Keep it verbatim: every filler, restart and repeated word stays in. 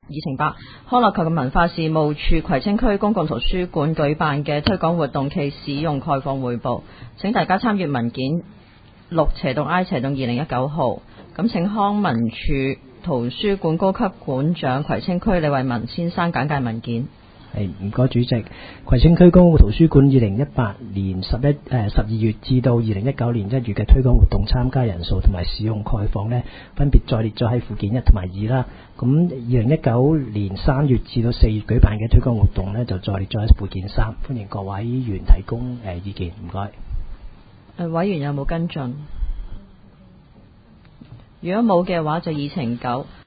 議程八，康樂及文化事務處葵青區公共圖書館舉辦嘅推廣活動暨使用概況匯報，請大家參閱文件六斜到 I 斜到二零一九號。咁請康文署圖書館高級館長葵青區李惠文先生簡介文件。 係，唔該主席。葵青區公共圖書館二零一八年十一誒十二月至到二零一九年一月嘅推廣活動參加人數同埋使用概況呢，分別載列咗喺附件一同埋二啦。咁二零一九年三月至到四月舉辦嘅推廣活動呢，就載列咗喺附件三。歡迎各位議員提供誒意見，唔該。 誒，委員有冇跟進？如果冇嘅話，就議程九。